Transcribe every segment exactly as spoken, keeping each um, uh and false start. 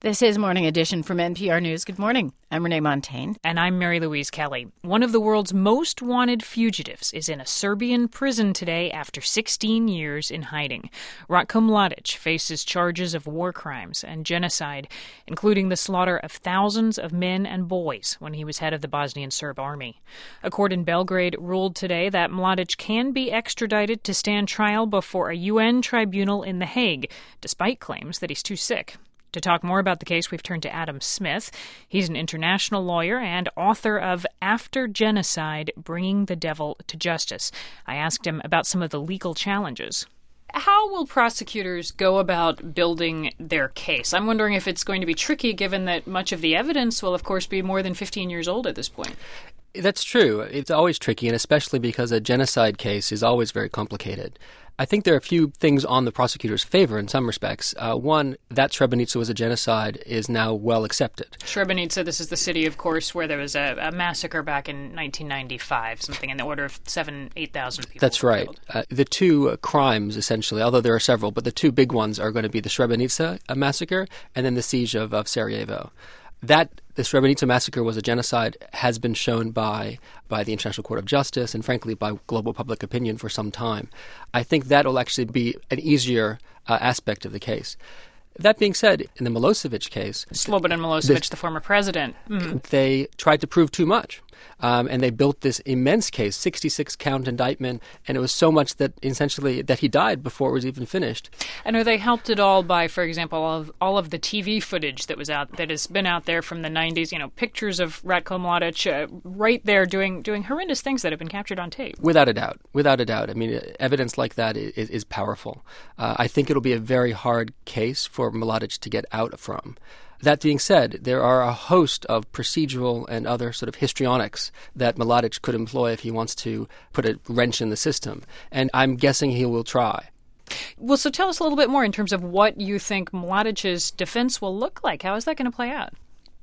This is Morning Edition from N P R News. Good morning. I'm Renee Montagne. And I'm Mary Louise Kelly. One of the world's most wanted fugitives is in a Serbian prison today after sixteen years in hiding. Ratko Mladic faces charges of war crimes and genocide, including the slaughter of thousands of men and boys when he was head of the Bosnian Serb army. A court in Belgrade ruled today that Mladic can be extradited to stand trial before a U N tribunal in The Hague, despite claims that he's too sick. To talk more about the case, we've turned to Adam Smith. He's an international lawyer and author of After Genocide, Bringing the Devil to Justice. I asked him about some of the legal challenges. How will prosecutors go about building their case? I'm wondering if it's going to be tricky, given that much of the evidence will, of course, be more than fifteen years old at this point. That's true. It's always tricky, and especially because a genocide case is always very complicated. I think there are a few things on the prosecutor's favor in some respects. Uh, one, that Srebrenica was a genocide is now well accepted. Srebrenica, this is the city, of course, where there was a, a massacre back in nineteen ninety-five, something in the order of seven, eight thousand people. That's right. Uh, the two uh, crimes, essentially, although there are several, but the two big ones are going to be the Srebrenica massacre and then the siege of, of Sarajevo. That the Srebrenica massacre was a genocide has been shown by by the International Court of Justice and, frankly, by global public opinion for some time. I think that will actually be an easier uh, aspect of the case. That being said, in the Milosevic case... Slobodan Milosevic, the, the former president. Mm. They tried to prove too much. Um, and they built this immense case, sixty-six count indictment, and it was so much that essentially that he died before it was even finished. And are they helped at all by, for example, all of, all of the T V footage that was out that has been out there from the nineties? You know, pictures of Ratko Mladic uh, right there doing doing horrendous things that have been captured on tape. Without a doubt, without a doubt. I mean, evidence like that is, is powerful. Uh, I think it'll be a very hard case for Mladic to get out from. That being said, there are a host of procedural and other sort of histrionics that Mladic could employ if he wants to put a wrench in the system. And I'm guessing he will try. Well, so tell us a little bit more in terms of what you think Mladic's defense will look like. How is that going to play out?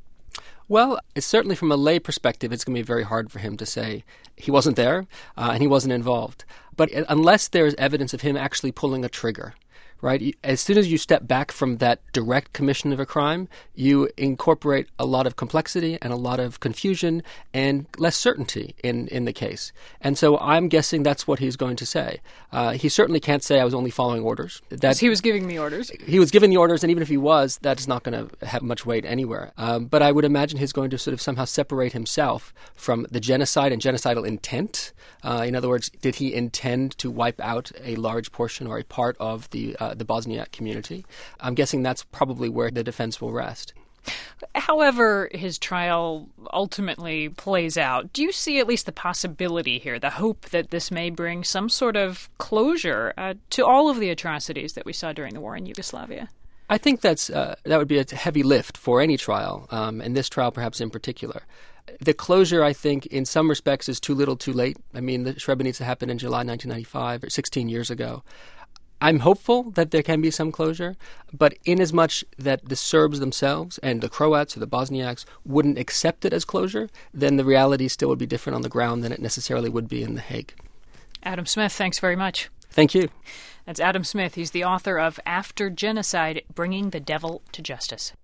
Well, it's certainly from a lay perspective, it's going to be very hard for him to say he wasn't there uh, and he wasn't involved. But unless there's evidence of him actually pulling a trigger, right? As soon as you step back from that direct commission of a crime, you incorporate a lot of complexity and a lot of confusion and less certainty in, in the case. And so I'm guessing that's what he's going to say. Uh, he certainly can't say I was only following orders. That, he was giving the orders. He was giving the orders, and even if he was, that's not going to have much weight anywhere. Um, but I would imagine he's going to sort of somehow separate himself from the genocide and genocidal intent. Uh, in other words, did he intend to wipe out a large portion or a part of the uh, the Bosniak community? I'm guessing that's probably where the defense will rest. However his trial ultimately plays out, do you see at least the possibility here, the hope that this may bring some sort of closure uh, to all of the atrocities that we saw during the war in Yugoslavia? I think that's uh, that would be a heavy lift for any trial, um, and this trial perhaps in particular. The closure, I think, in some respects is too little too late. I mean, the Srebrenica happened in July nineteen ninety-five, or sixteen years ago. I'm hopeful that there can be some closure, but inasmuch that the Serbs themselves and the Croats or the Bosniaks wouldn't accept it as closure, then the reality still would be different on the ground than it necessarily would be in The Hague. Adam Smith, thanks very much. Thank you. That's Adam Smith. He's the author of After Genocide, Bringing the Devil to Justice.